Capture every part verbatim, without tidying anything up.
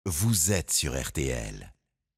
vous êtes sur R T L.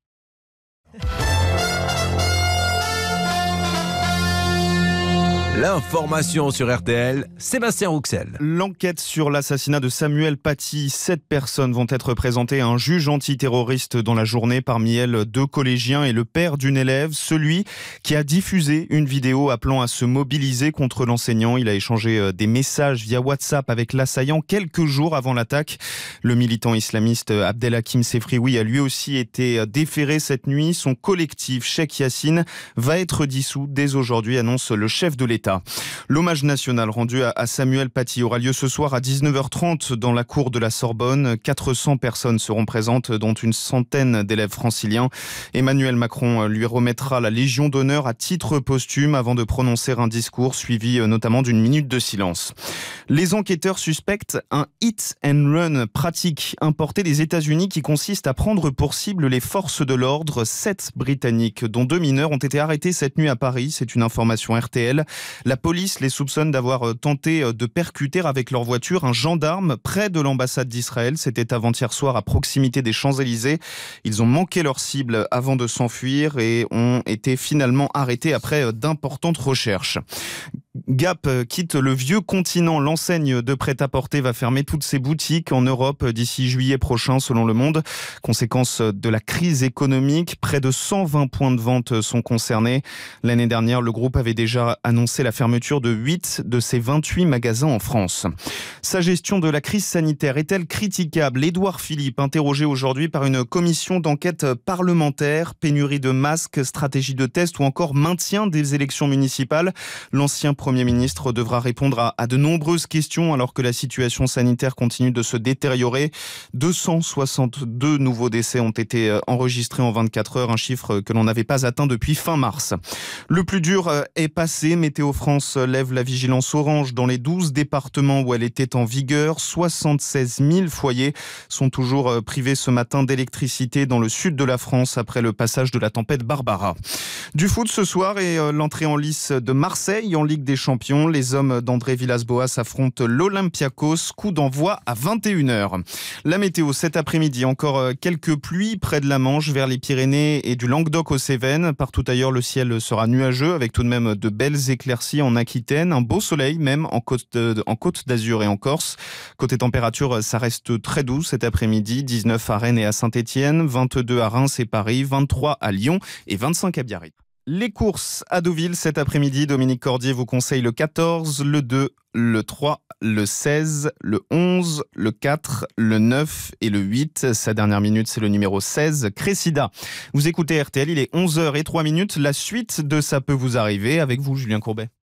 L'information sur R T L, Sébastien Rouxel. L'enquête sur l'assassinat de Samuel Paty. Sept personnes vont être présentées à un juge antiterroriste dans la journée. Parmi elles, deux collégiens et le père d'une élève. Celui qui a diffusé une vidéo appelant à se mobiliser contre l'enseignant. Il a échangé des messages via WhatsApp avec l'assaillant quelques jours avant l'attaque. Le militant islamiste Abdelhakim Sefrioui a lui aussi été déféré cette nuit. Son collectif Cheikh Yassine va être dissous dès aujourd'hui, annonce le chef de l'État. L'hommage national rendu à Samuel Paty aura lieu ce soir à dix-neuf heures trente dans la cour de la Sorbonne. quatre cents personnes seront présentes, dont une centaine d'élèves franciliens. Emmanuel Macron lui remettra la Légion d'honneur à titre posthume avant de prononcer un discours suivi notamment d'une minute de silence. Les enquêteurs suspectent un hit and run pratique importé des États-Unis qui consiste à prendre pour cible les forces de l'ordre. Sept Britanniques, dont deux mineurs, ont été arrêtés cette nuit à Paris. C'est une information R T L. La police les soupçonne d'avoir tenté de percuter avec leur voiture un gendarme près de l'ambassade d'Israël. C'était avant-hier soir à proximité des Champs-Élysées. Ils ont manqué leur cible avant de s'enfuir et ont été finalement arrêtés après d'importantes recherches. Gap quitte le vieux continent. L'enseigne de prêt-à-porter va fermer toutes ses boutiques en Europe d'ici juillet prochain, selon Le Monde. Conséquence de la crise économique, près de cent vingt points de vente sont concernés. L'année dernière, le groupe avait déjà annoncé la fermeture de huit de ses vingt-huit magasins en France. Sa gestion de la crise sanitaire est-elle critiquable ? Édouard Philippe, interrogé aujourd'hui par une commission d'enquête parlementaire, pénurie de masques, stratégie de test ou encore maintien des élections municipales. L'ancien Premier ministre devra répondre à, à de nombreuses questions alors que la situation sanitaire continue de se détériorer. deux cent soixante-deux nouveaux décès ont été enregistrés en vingt-quatre heures, un chiffre que l'on n'avait pas atteint depuis fin mars. Le plus dur est passé. Météo France lève la vigilance orange dans les douze départements où elle était en vigueur. soixante-seize mille foyers sont toujours privés ce matin d'électricité dans le sud de la France après le passage de la tempête Barbara. Du foot ce soir et l'entrée en lice de Marseille en Ligue des Champions. Les hommes d'André Villas-Boas affrontent l'Olympiakos. Coup d'envoi à vingt et une heures. La météo cet après-midi, encore quelques pluies près de la Manche, vers les Pyrénées et du Languedoc aux Cévennes. Partout ailleurs, le ciel sera nuageux avec tout de même de belles éclaircies en Aquitaine. Un beau soleil même en côte, en côte d'Azur et en Corse. Côté température, ça reste très doux cet après-midi. dix-neuf à Rennes et à Saint-Étienne, vingt-deux à Reims et Paris, vingt-trois à Lyon et vingt-cinq à Biarritz. Les courses à Deauville cet après-midi, Dominique Cordier vous conseille le quatorze, le deux, le trois, le seize, le onze, le quatre, le neuf et le huit. Sa dernière minute, c'est le numéro seize, Cressida. Vous écoutez R T L, il est onze heures zéro trois minutes. La suite de Ça peut vous arriver avec vous, Julien Courbet.